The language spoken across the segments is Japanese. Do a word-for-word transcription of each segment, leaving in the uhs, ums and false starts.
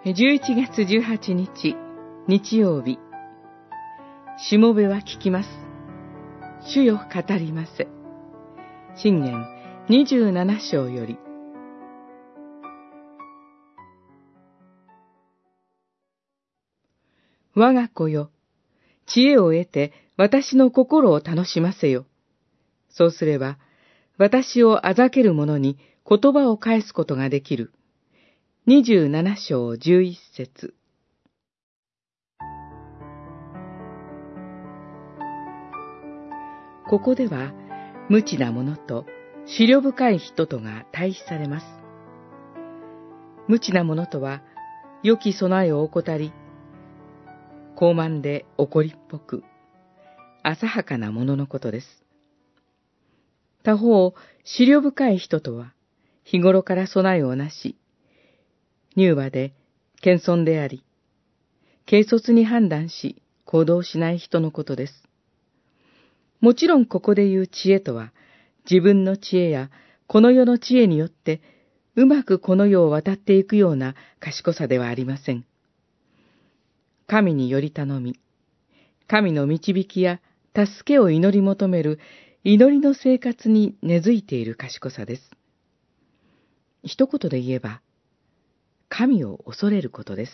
じゅういちがつじゅうはちにち、日曜日。しもべは聞きます。主よ語りませ。箴言にじゅうななしょうより。我が子よ、知恵を得て私の心を楽しませよ。そうすれば、私をあざける者に言葉を返すことができる。にじゅうななしょうじゅういっせつ。ここでは、無知な者と思慮深い人とが対比されます。無知な者とは、良き備えを怠り、高慢で怒りっぽく、浅はかな者のことです。他方、思慮深い人とは、日頃から備えをなし、柔和で謙遜であり、軽率に判断し、行動しない人のことです。もちろんここで言う知恵とは、自分の知恵やこの世の知恵によって、うまくこの世を渡っていくような賢さではありません。神により頼み、神の導きや助けを祈り求める祈りの生活に根付いている賢さです。一言で言えば、神を恐れることです。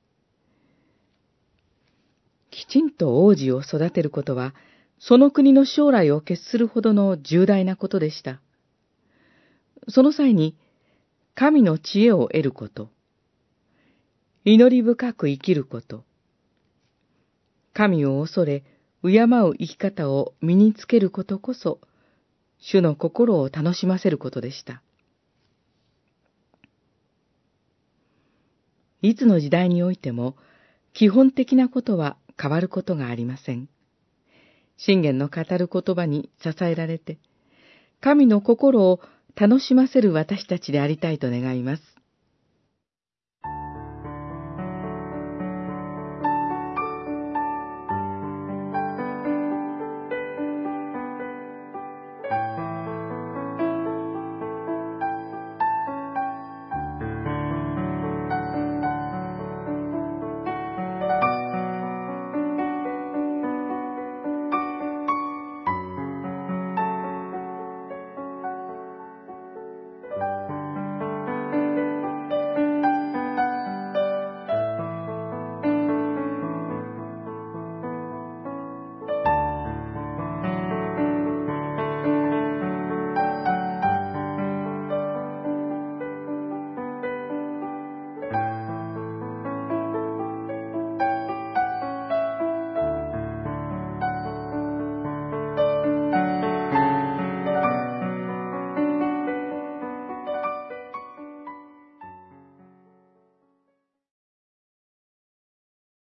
きちんと王子を育てることは、その国の将来を決するほどの重大なことでした。その際に、神の知恵を得ること、祈り深く生きること、神を恐れ、敬う生き方を身につけることこそ、主の心を楽しませることでした。いつの時代においても、基本的なことは変わることがありません。箴言の語る言葉に支えられて、神の心を楽しませる私たちでありたいと願います。